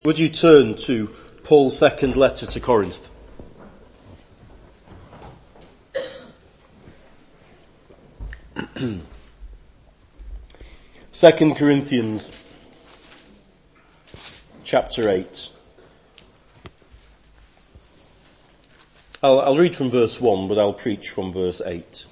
Would you turn to Paul's second letter to Corinth? Second Corinthians chapter 8. I'll read from verse 1, but I'll preach from verse 8.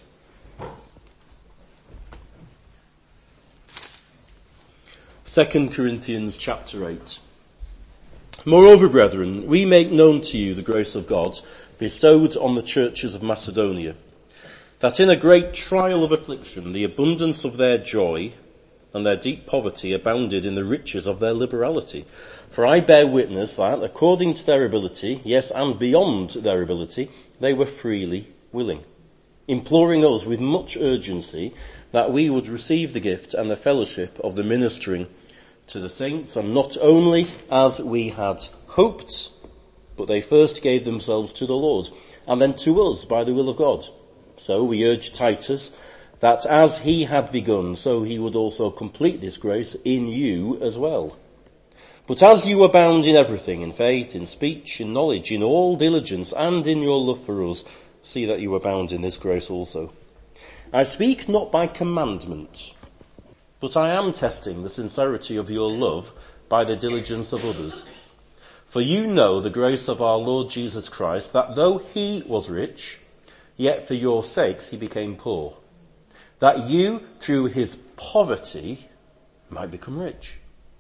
Second Corinthians chapter 8. Moreover, brethren, we make known to you the grace of God bestowed on the churches of Macedonia, that in a great trial of affliction the abundance of their joy and their deep poverty abounded in the riches of their liberality. For I bear witness that, according to their ability, yes, and beyond their ability, they were freely willing, imploring us with much urgency that we would receive the gift and the fellowship of the ministering to the saints, and not only as we had hoped, but they first gave themselves to the Lord, and then to us by the will of God. So we urge Titus that as he had begun, so he would also complete this grace in you as well. But as you abound in everything, in faith, in speech, in knowledge, in all diligence, and in your love for us, see that you abound in this grace also. I speak not by commandment, but I am testing the sincerity of your love by the diligence of others. For you know the grace of our Lord Jesus Christ, that though he was rich, yet for your sakes he became poor, that you through his poverty might become rich.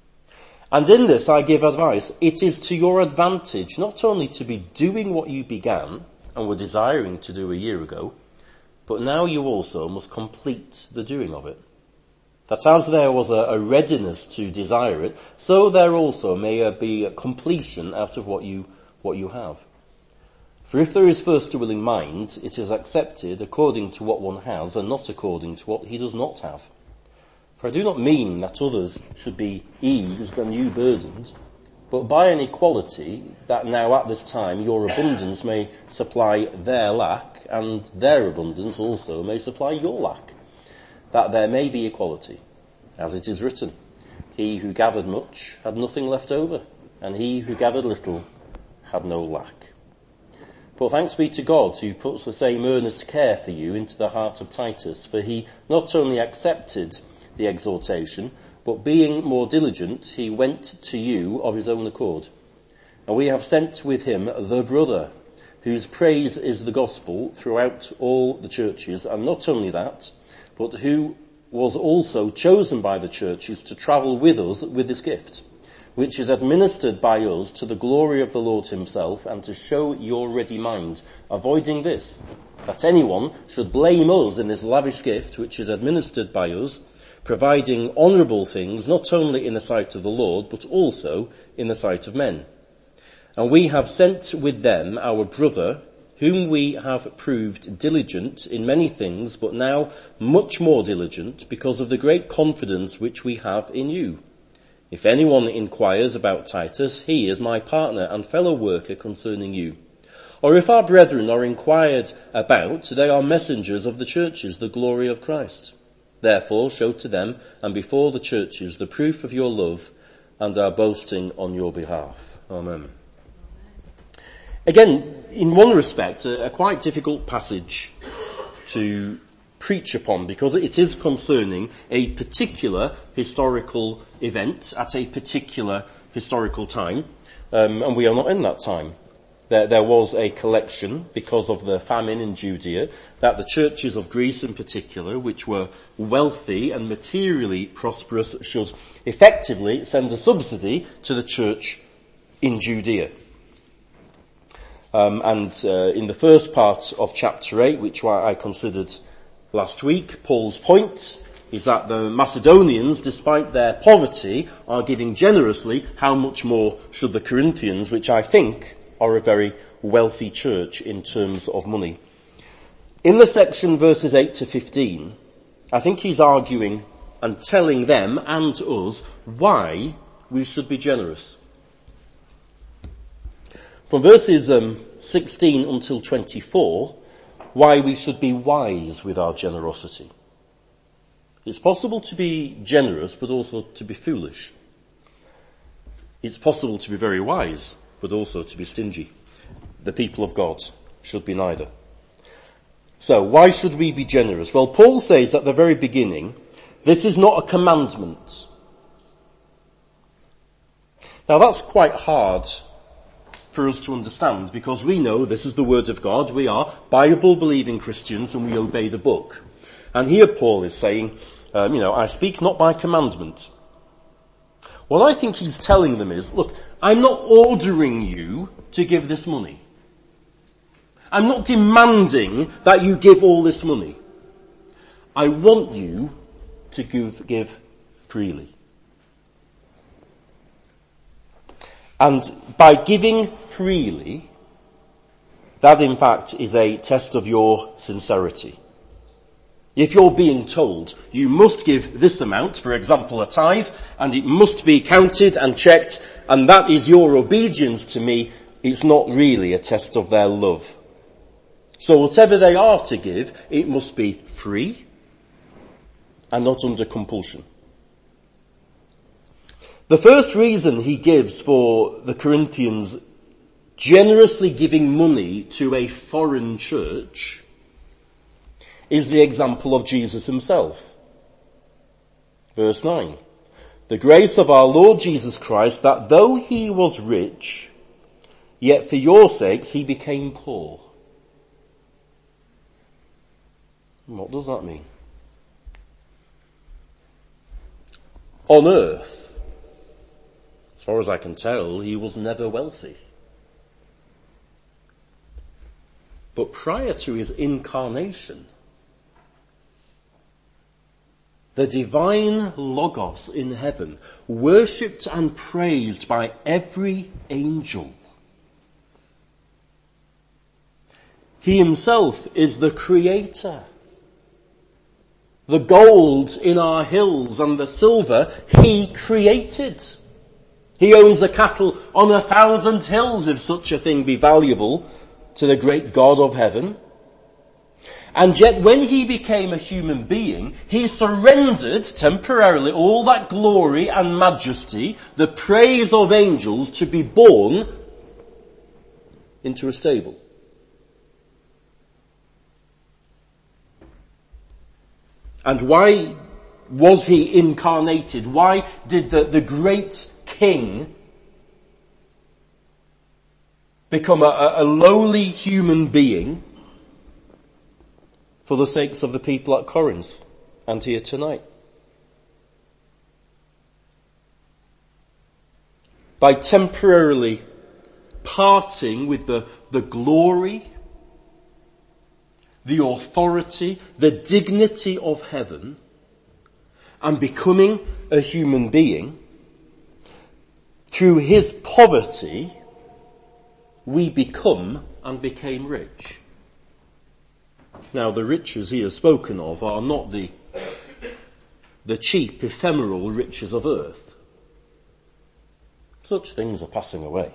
And in this I give advice. It is to your advantage not only to be doing what you began and were desiring to do a year ago, but now you also must complete the doing of it. That as there was a readiness to desire it, so there also may be a completion out of what you have. For if there is first a willing mind, it is accepted according to what one has, and not according to what he does not have. For I do not mean that others should be eased and you burdened, but by an equality, that now at this time your abundance may supply their lack, and their abundance also may supply your lack, that there may be equality. As it is written, he who gathered much had nothing left over, and he who gathered little had no lack. But thanks be to God who puts the same earnest care for you into the heart of Titus, for he not only accepted the exhortation, but being more diligent, he went to you of his own accord. And we have sent with him the brother, whose praise is the gospel throughout all the churches, and not only that, but who was also chosen by the churches to travel with us with this gift, which is administered by us to the glory of the Lord himself, and to show your ready mind, avoiding this, that anyone should blame us in this lavish gift which is administered by us, providing honourable things not only in the sight of the Lord, but also in the sight of men. And we have sent with them our brother, whom we have proved diligent in many things, but now much more diligent because of the great confidence which we have in you. If anyone inquires about Titus, he is my partner and fellow worker concerning you. Or if our brethren are inquired about, they are messengers of the churches, the glory of Christ. Therefore show to them and before the churches the proof of your love and our boasting on your behalf. Amen. Again, in one respect, a quite difficult passage to preach upon, because it is concerning a particular historical event at a particular historical time, and we are not in that time. There was a collection, because of the famine in Judea, that the churches of Greece in particular, which were wealthy and materially prosperous, should effectively send a subsidy to the church in Judea. In the first part of chapter 8, which I considered last week, Paul's point is that the Macedonians, despite their poverty, are giving generously. How much more should the Corinthians, which I think are a very wealthy church in terms of money? In the section verses 8 to 15, I think he's arguing and telling them and us why we should be generous. From verses 16 until 24, why we should be wise with our generosity. It's possible to be generous, but also to be foolish. It's possible to be very wise, but also to be stingy. The people of God should be neither. So, why should we be generous? Well, Paul says at the very beginning, this is not a commandment. Now that's quite hard for us to understand because we know this is the word of God. We are Bible-believing Christians and we obey the book. And here Paul is saying, I speak not by commandment. What I think he's telling them is, look, I'm not ordering you to give this money. I'm not demanding that you give all this money. I want you to give freely. And by giving freely, that in fact is a test of your sincerity. If you're being told you must give this amount, for example a tithe, and it must be counted and checked, and that is your obedience to me, it's not really a test of their love. So whatever they are to give, it must be free and not under compulsion. The first reason he gives for the Corinthians generously giving money to a foreign church is the example of Jesus himself. Verse 9. The grace of our Lord Jesus Christ, that though he was rich, yet for your sakes he became poor. What does that mean? On earth, as far as I can tell, he was never wealthy. But prior to his incarnation, the divine Logos in heaven, worshipped and praised by every angel. He himself is the creator. The gold in our hills and the silver, he created. He owns the cattle on 1,000 hills, if such a thing be valuable to the great God of heaven. And yet when he became a human being, he surrendered temporarily all that glory and majesty, the praise of angels, to be born into a stable. And why was he incarnated? Why did the great king become a lowly human being for the sakes of the people at Corinth and here tonight? By temporarily parting with the glory, the authority, the dignity of heaven, and becoming a human being, through his poverty, we become and became rich. Now the riches he has spoken of are not the cheap, ephemeral riches of earth. Such things are passing away.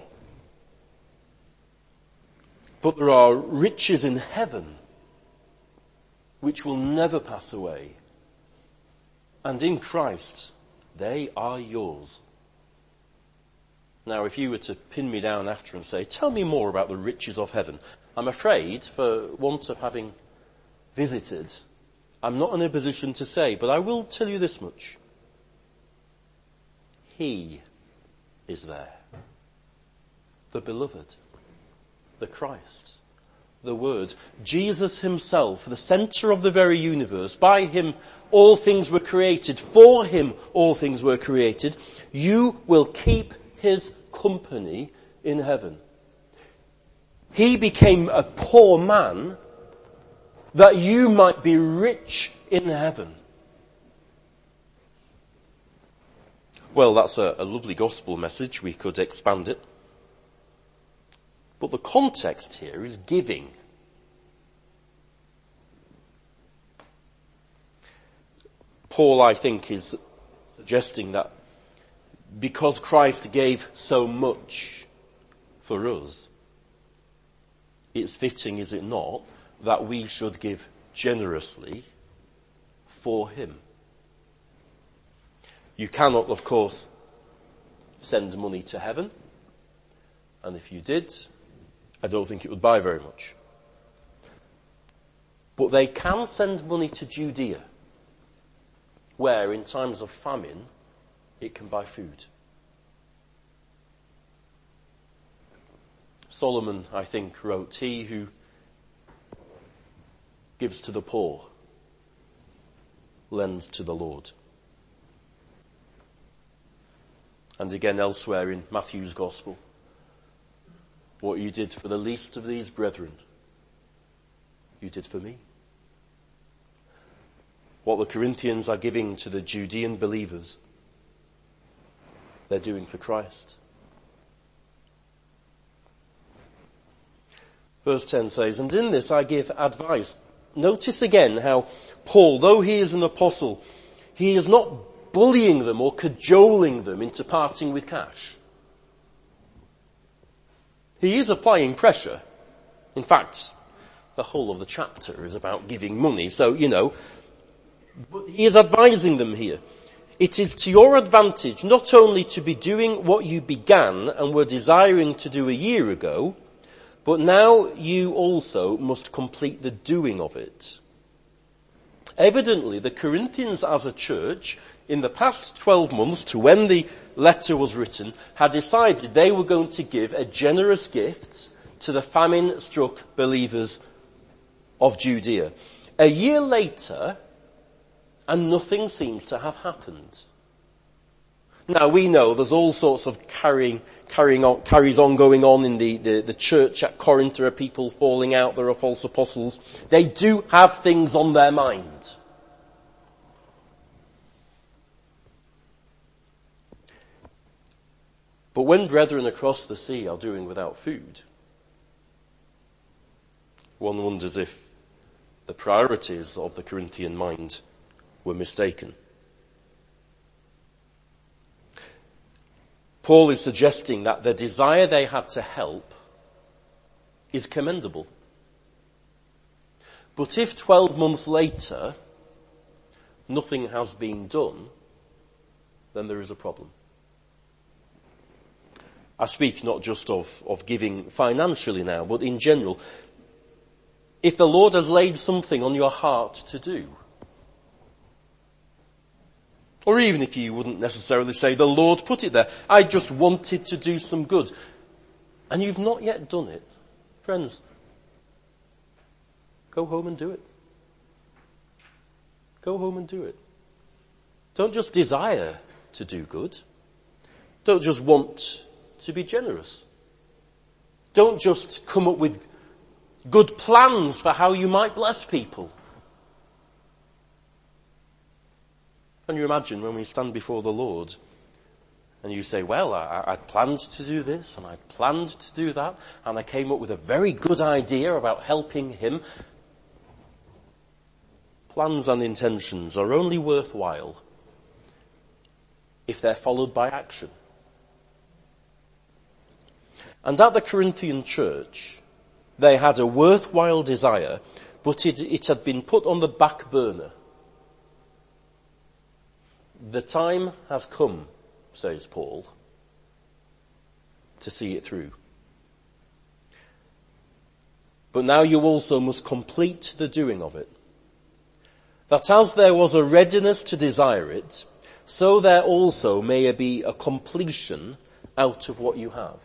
But there are riches in heaven which will never pass away. And in Christ, they are yours. Now, if you were to pin me down after and say, tell me more about the riches of heaven, I'm afraid, for want of having visited, I'm not in a position to say, but I will tell you this much. He is there. The beloved. The Christ. The Word. Jesus himself, the center of the very universe. By him all things were created. For him all things were created. You will keep his company in heaven. He became a poor man that you might be rich in heaven. Well, that's a lovely gospel message. We could expand it. But the context here is giving. Paul, I think, is suggesting that because Christ gave so much for us, it's fitting, is it not, that we should give generously for him. You cannot, of course, send money to heaven. And if you did, I don't think it would buy very much. But they can send money to Judea, where in times of famine, it can buy food. Solomon, I think, wrote, "He who gives to the poor lends to the Lord." And again elsewhere in Matthew's Gospel, "What you did for the least of these brethren, you did for me." What the Corinthians are giving to the Judean believers, they're doing for Christ. Verse 10 says, "And in this I give advice." Notice again how Paul, though he is an apostle, he is not bullying them or cajoling them into parting with cash. He is applying pressure. In fact, the whole of the chapter is about giving money, so, but he is advising them here. It is to your advantage not only to be doing what you began and were desiring to do a year ago, but now you also must complete the doing of it. Evidently, the Corinthians as a church, in the past 12 months to when the letter was written, had decided they were going to give a generous gift to the famine-struck believers of Judea. A year later, and nothing seems to have happened. Now we know there's all sorts of carries on going on in the church at Corinth. There are people falling out, there are false apostles. They do have things on their mind. But when brethren across the sea are doing without food, one wonders if the priorities of the Corinthian mind were mistaken. Paul is suggesting that the desire they had to help is commendable. But if 12 months later nothing has been done, then there is a problem. I speak not just of giving financially now, but in general. If the Lord has laid something on your heart to do, or even if you wouldn't necessarily say, the Lord put it there, I just wanted to do some good, and you've not yet done it, friends, go home and do it. Go home and do it. Don't just desire to do good. Don't just want to be generous. Don't just come up with good plans for how you might bless people. Can you imagine when we stand before the Lord and you say, well, I'd planned to do this and I'd planned to do that and I came up with a very good idea about helping him. Plans and intentions are only worthwhile if they're followed by action. And at the Corinthian church, they had a worthwhile desire, but it had been put on the back burner. The time has come, says Paul, to see it through. But now you also must complete the doing of it. That as there was a readiness to desire it, so there also may be a completion out of what you have.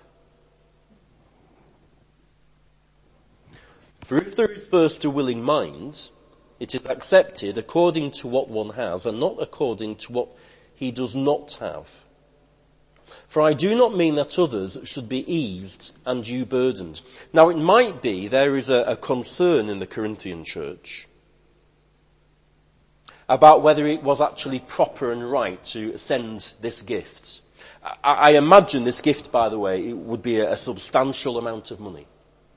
For if there is first a willing mind, it is accepted according to what one has and not according to what he does not have. For I do not mean that others should be eased and you burdened. Now it might be there is a concern in the Corinthian church about whether it was actually proper and right to send this gift. I imagine this gift, by the way, it would be a substantial amount of money.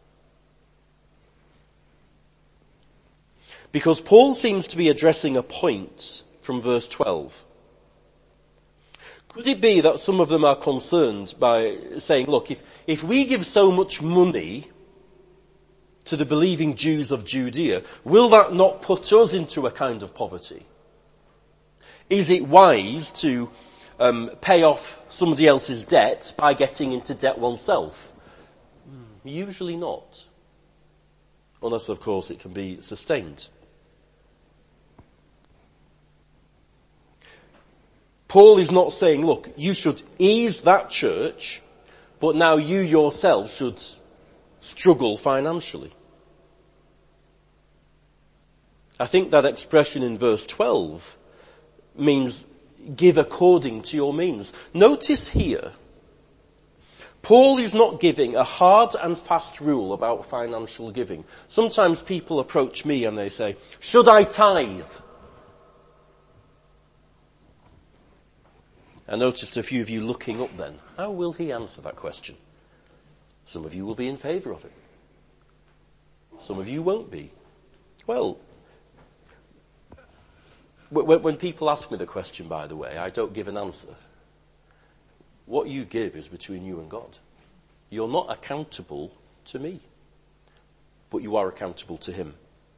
Because Paul seems to be addressing a point from verse 12. Could it be that some of them are concerned by saying, look, if we give so much money to the believing Jews of Judea, will that not put us into a kind of poverty? Is it wise to pay off somebody else's debt by getting into debt oneself? Usually not. Unless, of course, it can be sustained. Paul is not saying, look, you should ease that church, but now you yourself should struggle financially. I think that expression in verse 12 means give according to your means. Notice here, Paul is not giving a hard and fast rule about financial giving. Sometimes people approach me and they say, should I tithe? I noticed a few of you looking up then. How will he answer that question? Some of you will be in favour of it. Some of you won't be. Well, when people ask me the question, by the way, I don't give an answer. What you give is between you and God. You're not accountable to me, but you are accountable to him.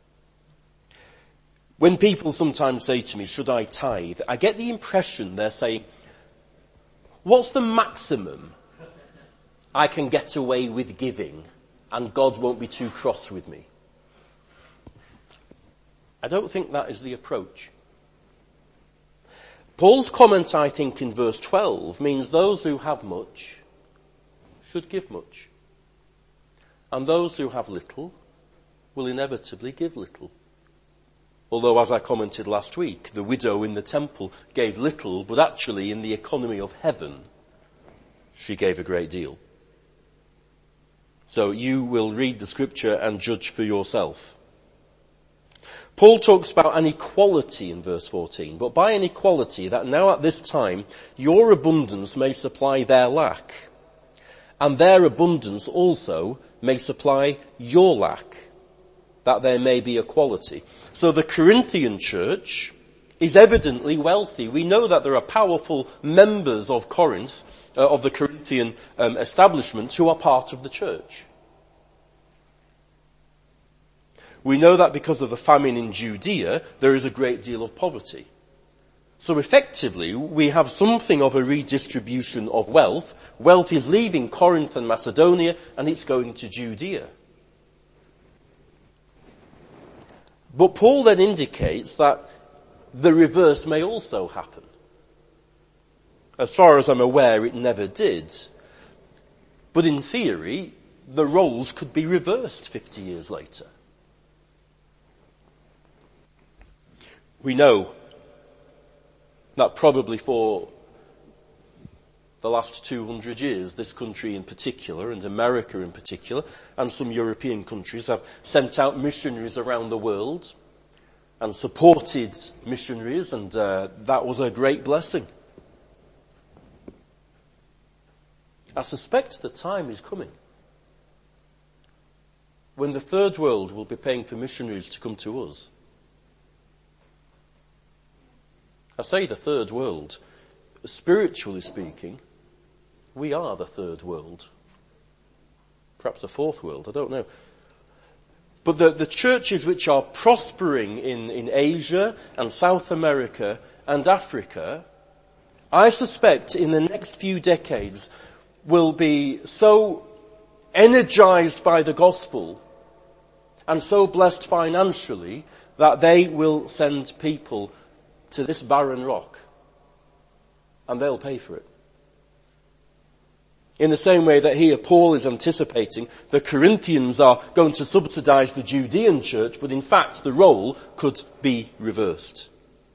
When people sometimes say to me, should I tithe? I get the impression they're saying, what's the maximum I can get away with giving and God won't be too cross with me? I don't think that is the approach. Paul's comment, I think, in verse 12 means those who have much should give much. And those who have little will inevitably give little. Although, as I commented last week, the widow in the temple gave little, but actually in the economy of heaven, she gave a great deal. So you will read the scripture and judge for yourself. Paul talks about an equality in verse 14, but by an equality that now at this time your abundance may supply their lack, and their abundance also may supply your lack, that there may be equality. So the Corinthian church is evidently wealthy. We know that there are powerful members of Corinth, of the Corinthian establishment who are part of the church. We know that because of the famine in Judea, there is a great deal of poverty. So effectively, we have something of a redistribution of wealth. Wealth is leaving Corinth and Macedonia, and it's going to Judea. But Paul then indicates that the reverse may also happen. As far as I'm aware, it never did. But in theory, the roles could be reversed 50 years later. We know that probably for the last 200 years, this country in particular, and America in particular, and some European countries have sent out missionaries around the world and supported missionaries, and that was a great blessing. I suspect the time is coming when the third world will be paying for missionaries to come to us. I say the third world. Spiritually speaking, we are the third world. Perhaps the fourth world, I don't know. But the churches which are prospering in Asia and South America and Africa, I suspect in the next few decades will be so energized by the gospel and so blessed financially that they will send people to this barren rock, and they'll pay for it. In the same way that here Paul is anticipating the Corinthians are going to subsidize the Judean church, but in fact the role could be reversed.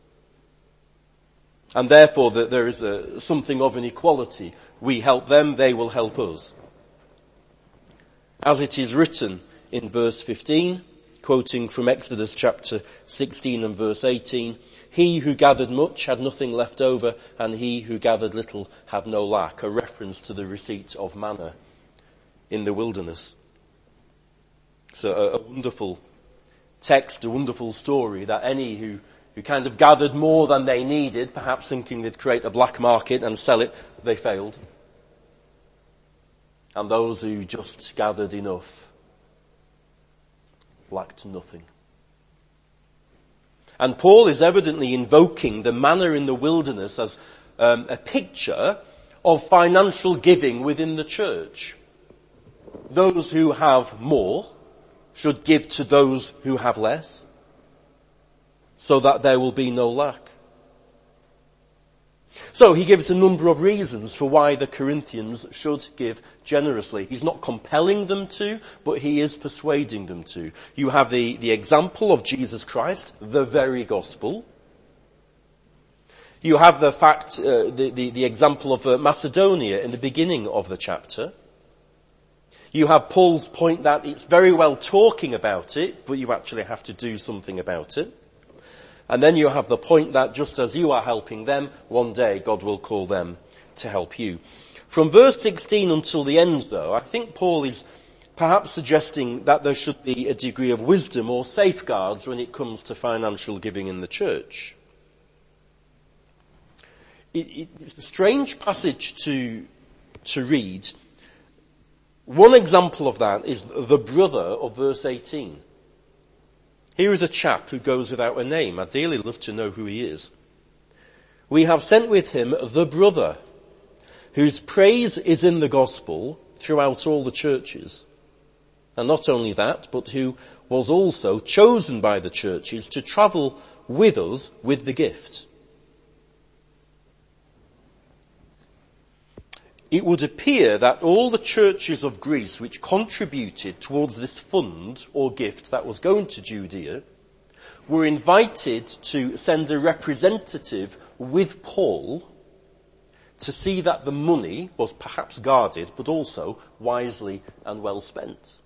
And therefore there is something of an equality. We help them, they will help us. As it is written in verse 15, quoting from Exodus chapter 16 and verse 18, he who gathered much had nothing left over, and he who gathered little had no lack, a reference to the receipt of manna in the wilderness. So a wonderful text, a wonderful story that any who kind of gathered more than they needed, perhaps thinking they'd create a black market and sell it, they failed. And those who just gathered enough lacked nothing. And Paul is evidently invoking the manna in the wilderness as a picture of financial giving within the church. Those who have more should give to those who have less, so that there will be no lack. So he gives a number of reasons for why the Corinthians should give generously. He's not compelling them to, but he is persuading them to. You have the example of Jesus Christ, the very gospel. You have the fact, the example of Macedonia in the beginning of the chapter. You have Paul's point that it's very well talking about it, but you actually have to do something about it. And then you have the point that just as you are helping them, one day God will call them to help you. From verse 16 until the end, though, I think Paul is perhaps suggesting that there should be a degree of wisdom or safeguards when it comes to financial giving in the church. It's a strange passage to read. One example of that is the brother of verse 18. Here is a chap who goes without a name. I'd dearly love to know who he is. We have sent with him the brother, whose praise is in the gospel throughout all the churches. And not only that, but who was also chosen by the churches to travel with us with the gift. It would appear that all the churches of Greece which contributed towards this fund or gift that was going to Judea were invited to send a representative with Paul to see that the money was perhaps guarded, but also wisely and well spent.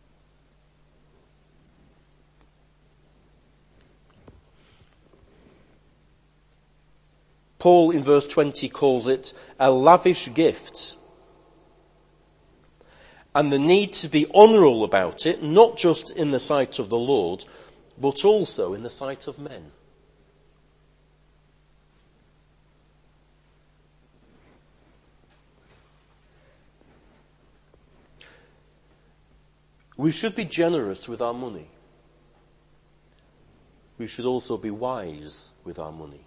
Paul in verse 20 calls it a lavish gift. And the need to be honourable about it, not just in the sight of the Lord, but also in the sight of men. We should be generous with our money. We should also be wise with our money.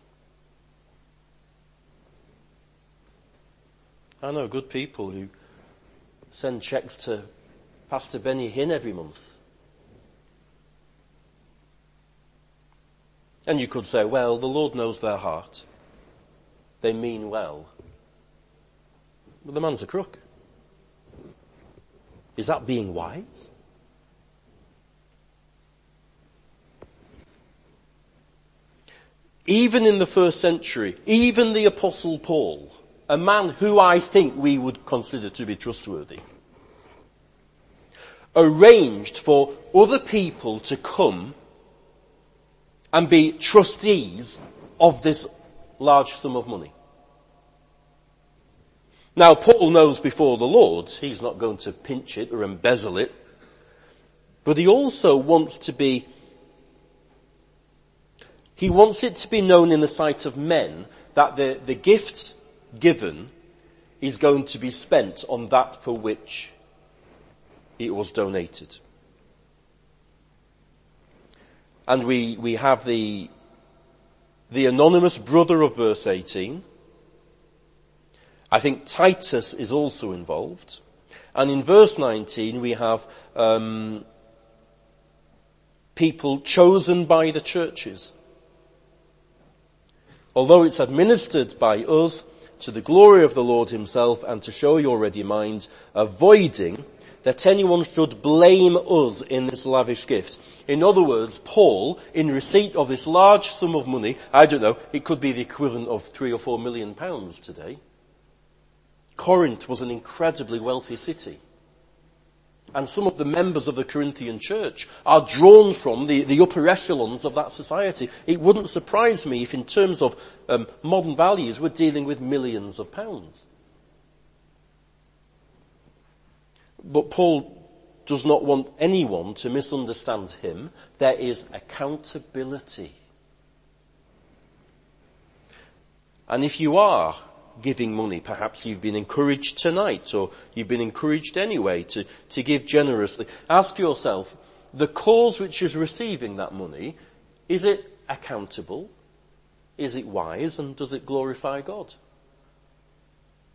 I know good people who send cheques to Pastor Benny Hinn every month. And you could say, well, the Lord knows their heart. They mean well. But the man's a crook. Is that being wise? Even in the first century, even the Apostle Paul, a man who I think we would consider to be trustworthy, arranged for other people to come and be trustees of this large sum of money. Now, Paul knows before the Lord he's not going to pinch it or embezzle it, but he also wants it to be known in the sight of men that the gift given is going to be spent on that for which it was donated. And we have the anonymous brother of verse 18. I think Titus is also involved. And in verse 19 we have people chosen by the churches. Although it's administered by us to the glory of the Lord himself and to show your ready minds, avoiding that anyone should blame us in this lavish gift. In other words, Paul, in receipt of this large sum of money, I don't know, it could be the equivalent of 3 or 4 million pounds today. Corinth was an incredibly wealthy city. And some of the members of the Corinthian church are drawn from the upper echelons of that society. It wouldn't surprise me if in terms of modern values we're dealing with millions of pounds. But Paul does not want anyone to misunderstand him. There is accountability. And if you are giving money, perhaps you've been encouraged tonight, or you've been encouraged anyway to give generously. Ask yourself, the cause which is receiving that money, is it accountable? Is it wise? And does it glorify God?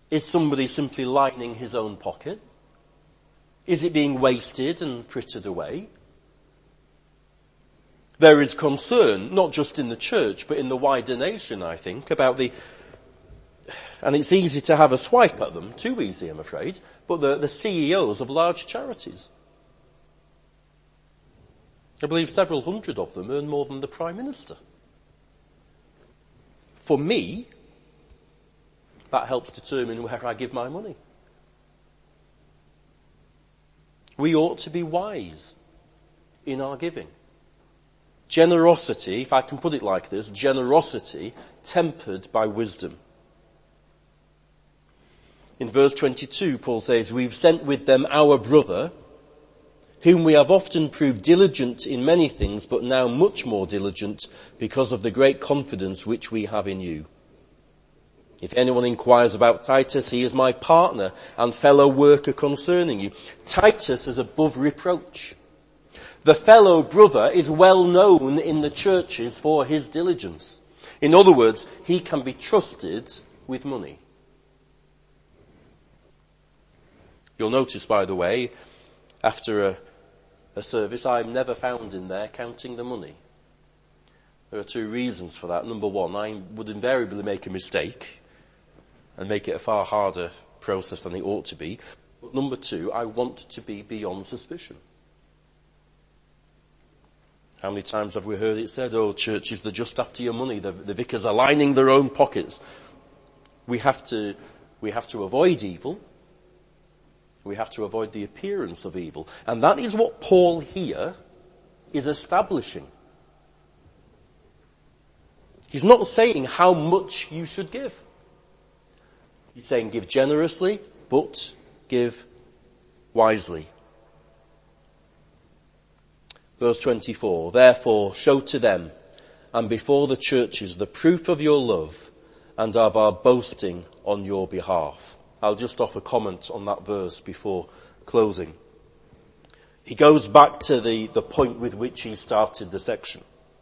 Is somebody simply lining his own pocket? Is it being wasted and frittered away? There is concern, not just in the church, but in the wider nation, I think, about and it's easy to have a swipe at them, too easy, I'm afraid, but the CEOs of large charities. I believe several hundred of them earn more than the Prime Minister. For me, that helps determine where I give my money. We ought to be wise in our giving. Generosity, if I can put it like this, generosity tempered by wisdom. In verse 22, Paul says, we've sent with them our brother, whom we have often proved diligent in many things, but now much more diligent because of the great confidence which we have in you. If anyone inquires about Titus, he is my partner and fellow worker concerning you. Titus is above reproach. The fellow brother is well known in the churches for his diligence. In other words, he can be trusted with money. You'll notice, by the way, after a service, I'm never found in there counting the money. There are two reasons for that. Number one, I would invariably make a mistake and make it a far harder process than it ought to be. But number two, I want to be beyond suspicion. How many times have we heard it said, oh, churches, they're just after your money. The vicars are lining their own pockets. We have to avoid evil. We have to avoid the appearance of evil. And that is what Paul here is establishing. He's not saying how much you should give. He's saying give generously, but give wisely. Verse 24, therefore show to them and before the churches the proof of your love and of our boasting on your behalf. I'll just offer comment on that verse before closing. He goes back to the point with which he started the section.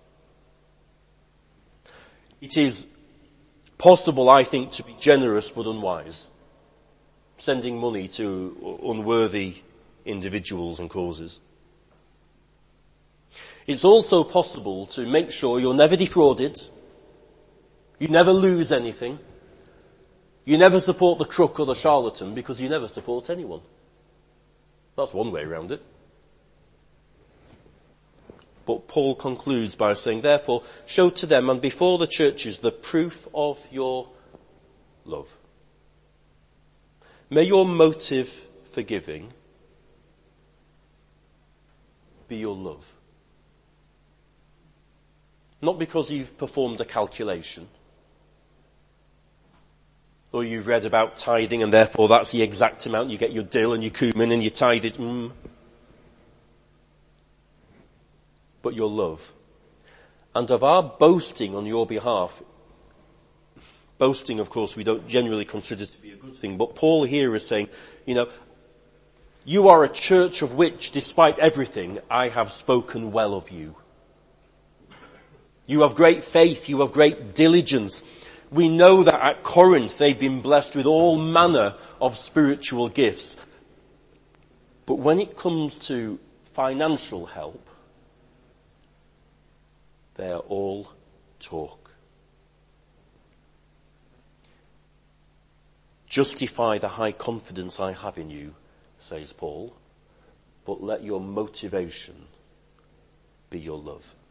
It is possible, I think, to be generous but unwise, sending money to unworthy individuals and causes. It's also possible to make sure you're never defrauded, you never lose anything, you never support the crook or the charlatan because you never support anyone. That's one way around it. But Paul concludes by saying, therefore, show to them and before the churches the proof of your love. May your motive for giving be your love. Not because you've performed a calculation, or you've read about tithing and therefore that's the exact amount. You get your dill and your cumin and you tithe it. But your love. And of our boasting on your behalf. Boasting, of course, we don't generally consider to be a good thing. But Paul here is saying, you are a church of which, despite everything, I have spoken well of you. You have great faith. You have great diligence. We know that at Corinth they've been blessed with all manner of spiritual gifts. But when it comes to financial help, they're all talk. Justify the high confidence I have in you, says Paul, but let your motivation be your love.